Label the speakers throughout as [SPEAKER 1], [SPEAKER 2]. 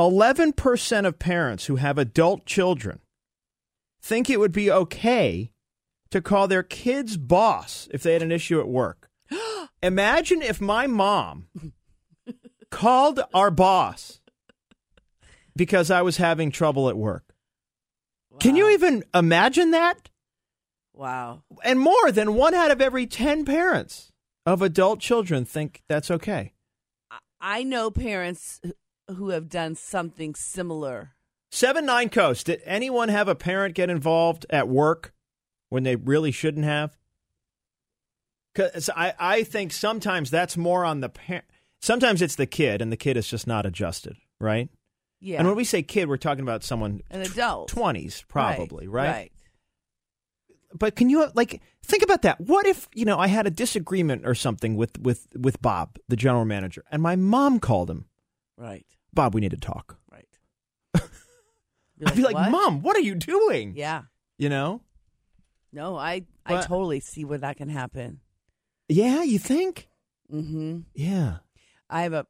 [SPEAKER 1] 11% of parents who have adult children think it would be okay to call their kid's boss if they had an issue at work. Imagine if my mom called our boss because I was having trouble at work.
[SPEAKER 2] Wow.
[SPEAKER 1] Can you even imagine that?
[SPEAKER 2] Wow.
[SPEAKER 1] And more than 1 out of every 10 parents of adult children think that's okay.
[SPEAKER 2] I know parents who have done something similar.
[SPEAKER 1] 7-9 Coast. Did anyone have a parent get involved at work when they really shouldn't have? Because I think sometimes that's more on the parent. Sometimes it's the kid, and the kid is just not adjusted, right?
[SPEAKER 2] Yeah.
[SPEAKER 1] And when we say kid, we're talking about someone
[SPEAKER 2] an adult.
[SPEAKER 1] 20s, probably, right?
[SPEAKER 2] Right.
[SPEAKER 1] But can you, think about that? What if, I had a disagreement or something with Bob, the general manager, and my mom called him.
[SPEAKER 2] Right.
[SPEAKER 1] Bob, we need to talk.
[SPEAKER 2] Right.
[SPEAKER 1] I'd be like,
[SPEAKER 2] what?
[SPEAKER 1] Mom, what are you doing?
[SPEAKER 2] Yeah.
[SPEAKER 1] No,
[SPEAKER 2] I totally see where that can happen.
[SPEAKER 1] Yeah, you think?
[SPEAKER 2] Mm-hmm.
[SPEAKER 1] Yeah.
[SPEAKER 2] I shouldn't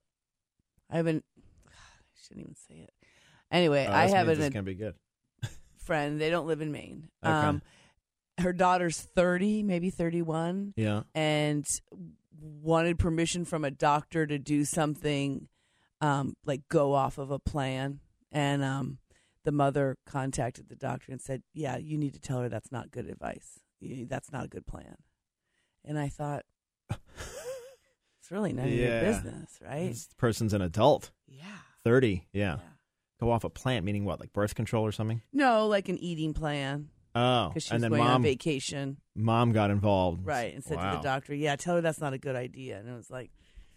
[SPEAKER 2] even say it. Anyway, I have
[SPEAKER 1] It's going to be good.
[SPEAKER 2] friend. They don't live in Maine.
[SPEAKER 1] Okay.
[SPEAKER 2] Her daughter's 30, maybe 31.
[SPEAKER 1] Yeah.
[SPEAKER 2] And wanted permission from a doctor to do something, like go off of a plan. And the mother contacted the doctor and said, yeah, you need to tell her that's not good advice. That's not a good plan. And I thought, it's really none of your business, right?
[SPEAKER 1] This person's an adult.
[SPEAKER 2] Yeah.
[SPEAKER 1] 30, yeah. Go off a plant, meaning what, like birth control or something?
[SPEAKER 2] No, like an eating plan.
[SPEAKER 1] Oh.
[SPEAKER 2] Because she
[SPEAKER 1] and
[SPEAKER 2] was
[SPEAKER 1] then
[SPEAKER 2] going on vacation.
[SPEAKER 1] Mom got involved.
[SPEAKER 2] Right, and said to the doctor, yeah, tell her that's not a good idea. And it was like,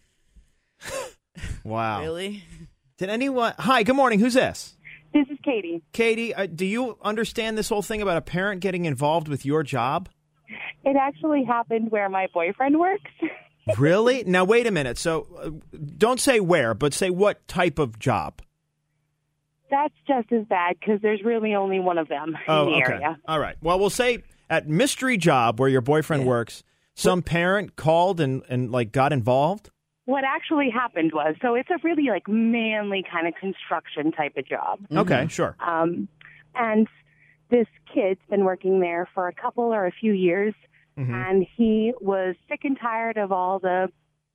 [SPEAKER 1] wow.
[SPEAKER 2] Really?
[SPEAKER 1] Did anyone... Hi, good morning. Who's this?
[SPEAKER 3] This is Katie.
[SPEAKER 1] Katie, do you understand this whole thing about a parent getting involved with your job?
[SPEAKER 3] It actually happened where my boyfriend works.
[SPEAKER 1] Really? Now, wait a minute. So don't say where, but say what type of job.
[SPEAKER 3] That's just as bad because there's really only one of them in the area.
[SPEAKER 1] All right. Well, we'll say at mystery job where your boyfriend works, some parent called and got involved?
[SPEAKER 3] What actually happened was, so it's a really manly kind of construction type of job.
[SPEAKER 1] Okay, sure.
[SPEAKER 3] And this kid's been working there for a couple or a few years, and he was sick and tired of all the,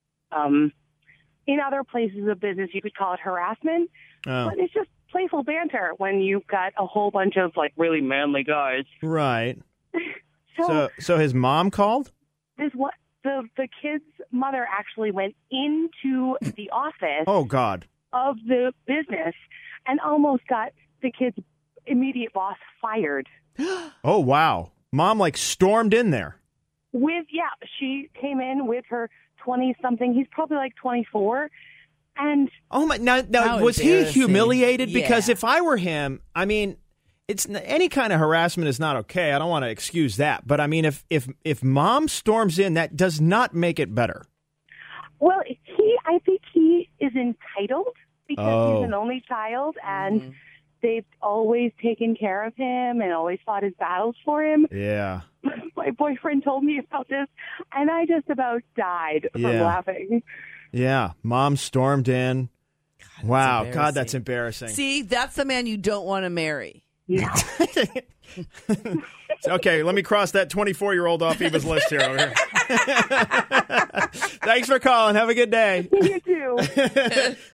[SPEAKER 3] in other places of business, you could call it harassment, but it's just playful banter when you've got a whole bunch of really manly guys.
[SPEAKER 1] Right. So his mom called?
[SPEAKER 3] The kid's mother actually went into the office
[SPEAKER 1] Oh, God.
[SPEAKER 3] of the business and almost got the kid's immediate boss fired.
[SPEAKER 1] Oh, wow. Mom stormed in there.
[SPEAKER 3] She came in with her 20-something. He's probably 24. And
[SPEAKER 1] oh my! Now was he humiliated? Because if I were him, I mean, it's any kind of harassment is not okay. I don't want to excuse that, but I mean, if mom storms in, that does not make it better.
[SPEAKER 3] Well, I think he is entitled because he's an only child, and they've always taken care of him and always fought his battles for him.
[SPEAKER 1] Yeah.
[SPEAKER 3] My boyfriend told me about this, and I just about died from laughing.
[SPEAKER 1] Yeah, mom stormed in. God, wow, that's embarrassing.
[SPEAKER 2] See, that's the man you don't want to marry.
[SPEAKER 3] Yeah.
[SPEAKER 1] Okay, let me cross that 24-year-old off Eva's list here. Over here. Thanks for calling. Have a good day.
[SPEAKER 3] You too.